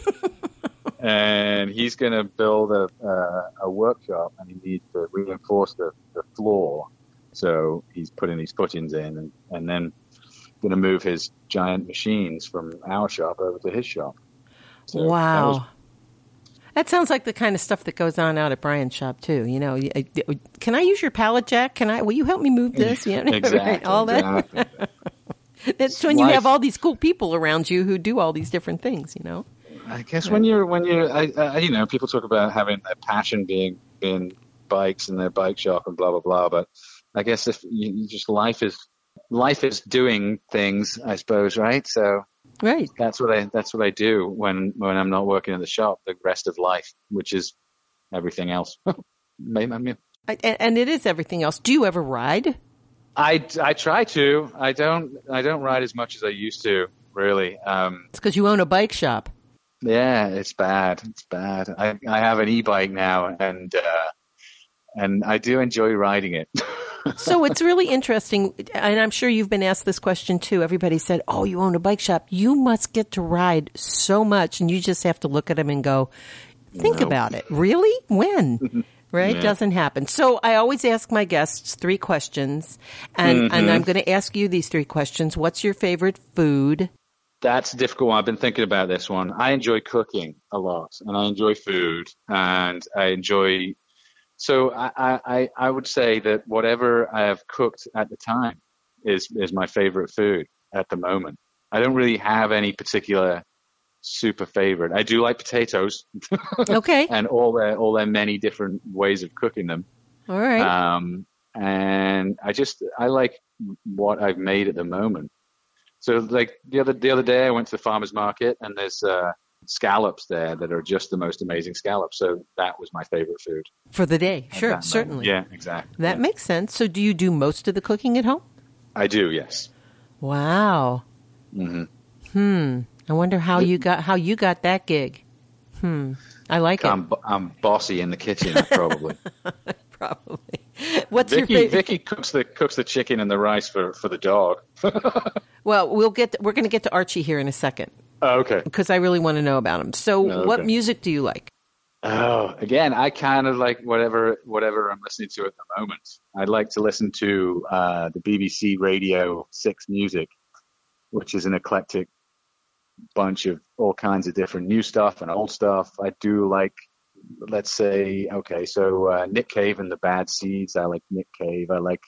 And he's going to build a workshop, and he needs to reinforce the floor. So he's putting these footings in, and then going to move his giant machines from our shop over to his shop. So wow. That sounds like the kind of stuff that goes on out at Brian's shop too. Can I use your pallet jack? Will you help me move this? Exactly. Right, all that. Exactly. That's when you have all these cool people around you who do all these different things, I guess when you're, people talk about having their passion being bikes and their bike shop and blah, blah, blah. But I guess if you just life is doing things, I suppose, right? So right. That's what I do when I'm not working in the shop, the rest of life, which is everything else. And it is everything else. Do you ever ride? I try to. I don't ride as much as I used to, really. It's because you own a bike shop. Yeah, it's bad. It's bad. I have an e-bike now, and I do enjoy riding it. So it's really interesting, and I'm sure you've been asked this question too. Everybody said, oh, you own a bike shop. You must get to ride so much, and you just have to look at them and go, think about it. Really? When? Right? Yeah. Doesn't happen. So I always ask my guests 3 questions, and I'm going to ask you these 3 questions. What's your favorite food? That's a difficult one. I've been thinking about this one. I enjoy cooking a lot, and I enjoy food, and I enjoy... So I would say that whatever I have cooked at the time is my favorite food at the moment. I don't really have any particular super favorite. I do like potatoes. Okay. And all their many different ways of cooking them. All right. And I like what I've made at the moment. So like the other day I went to the farmer's market, and there's scallops there that are just the most amazing scallops. So that was my favorite food For the day. Sure, certainly. Yeah, exactly. That makes sense. So do you do most of the cooking at home? I do, yes. Wow. Mm-hmm. I wonder how you got that gig. I like it. I'm bossy in the kitchen, probably. Probably. What's your favorite? Vicky cooks the chicken and the rice for the dog. Well, we're going to get to Archie here in a second. Oh, okay. Because I really want to know about him. So, What music do you like? Oh, again, I kind of like whatever I'm listening to at the moment. I'd like to listen to the BBC Radio 6 music, which is an eclectic bunch of all kinds of different new stuff and old stuff. I do like, let's say, Nick Cave and the Bad Seeds. I like Nick Cave. I like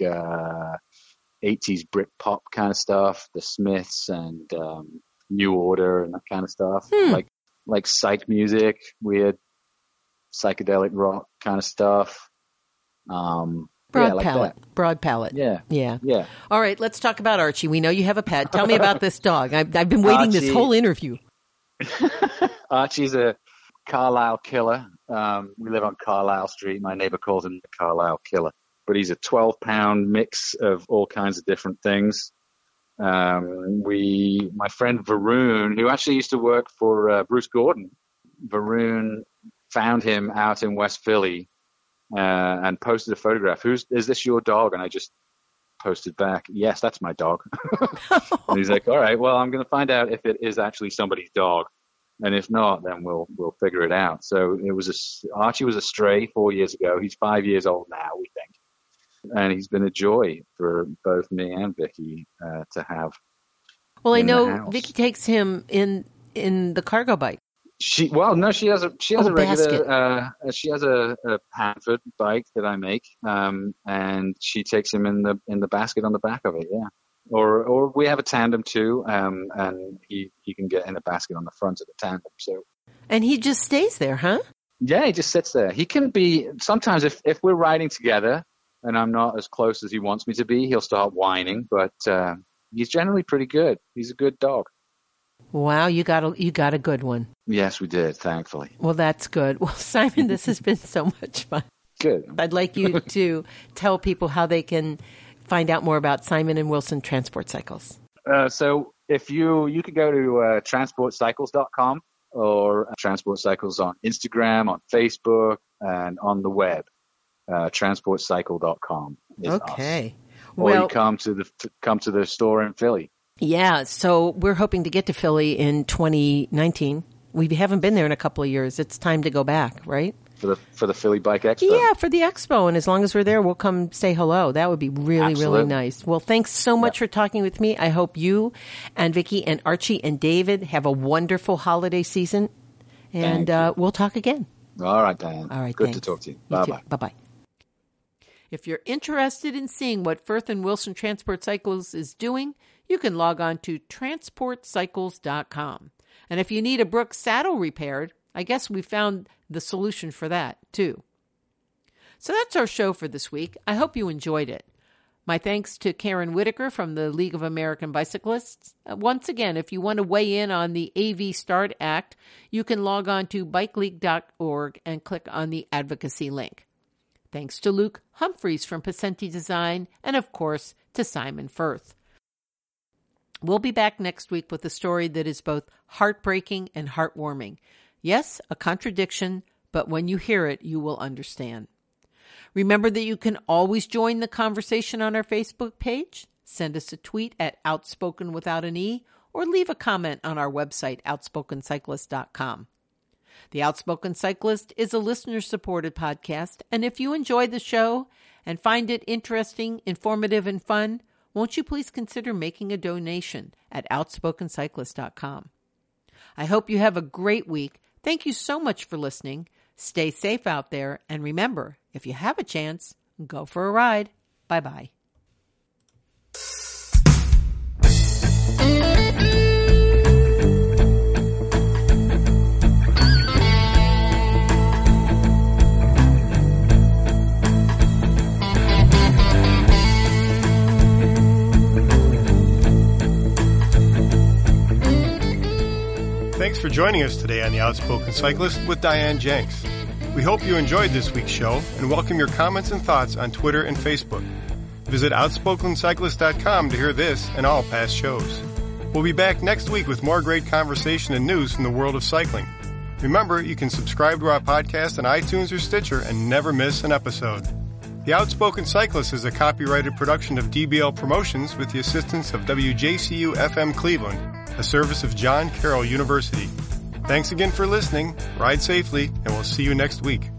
80s Britpop kind of stuff, the Smiths and New Order and that kind of stuff. Like psych music, weird psychedelic rock kind of stuff. Broad palette. Yeah. All right, let's talk about Archie. We know you have a pet. Tell me about this dog. I've been waiting this whole interview. Archie's a Carlisle killer. We live on Carlisle Street. My neighbor calls him the Carlisle killer. But he's a 12-pound mix of all kinds of different things. My friend Varun, who actually used to work for Bruce Gordon, Varun found him out in West Philly and posted a photograph. Is this your dog? And I just posted back, yes, that's my dog. And he's like, all right, well, I'm going to find out if it is actually somebody's dog. And if not, then we'll figure it out. So Archie was a stray 4 years ago. He's 5 years old now, we think. And he's been a joy for both me and Vicky to have. Well, I know Vicky takes him in the cargo bike. She has a regular she has a Hanford bike that I make, and she takes him in the basket on the back of it, yeah. Or we have a tandem too, and he can get in a basket on the front of the tandem. So. And he just stays there, huh? Yeah, he just sits there. He can be sometimes if we're riding together and I'm not as close as he wants me to be, he'll start whining, but he's generally pretty good. He's a good dog. Wow, you got a good one. Yes, we did, thankfully. Well, that's good. Well, Simon, this has been so much fun. Good. I'd like you to tell people how they can find out more about Simon & Wilson Transport Cycles. So if you could go to transportcycles.com or Transport Cycles on Instagram, on Facebook, and on the web. Transportcycle.com is okay. us. Or you come to the store in Philly. Yeah, so we're hoping to get to Philly in 2019. We haven't been there in a couple of years. It's time to go back, right? For the Philly Bike Expo. Yeah, for the expo. And as long as we're there, we'll come say hello. That would be really, really nice. Well, thanks so much for talking with me. I hope you and Vicky and Archie and David have a wonderful holiday season. And we'll talk again. All right, Diane. All right, Good thanks. to talk to you. Bye-bye. Bye-bye. If you're interested in seeing what Firth & Wilson Transport Cycles is doing, you can log on to transportcycles.com. And if you need a Brooks saddle repaired, I guess we found the solution for that, too. So that's our show for this week. I hope you enjoyed it. My thanks to Karen Whitaker from the League of American Bicyclists. Once again, if you want to weigh in on the AV START Act, you can log on to bikeleague.org and click on the advocacy link. Thanks to Luke Humphreys from Pacenti Design, and of course to Simon Firth. We'll be back next week with a story that is both heartbreaking and heartwarming. Yes, a contradiction, but when you hear it, you will understand. Remember that you can always join the conversation on our Facebook page. Send us a tweet at Outspoken without an E, or leave a comment on our website, outspokencyclist.com. The Outspoken Cyclist is a listener-supported podcast, and if you enjoy the show and find it interesting, informative, and fun, won't you please consider making a donation at outspokencyclist.com. I hope you have a great week. Thank you so much for listening. Stay safe out there, and remember, if you have a chance, go for a ride. Bye-bye. Thanks for joining us today on The Outspoken Cyclist with Diane Jenks. We hope you enjoyed this week's show and welcome your comments and thoughts on Twitter and Facebook. Visit OutspokenCyclist.com to hear this and all past shows. We'll be back next week with more great conversation and news from the world of cycling. Remember, you can subscribe to our podcast on iTunes or Stitcher and never miss an episode. The Outspoken Cyclist is a copyrighted production of DBL Promotions with the assistance of WJCU-FM Cleveland, a service of John Carroll University. Thanks again for listening, ride safely, and we'll see you next week.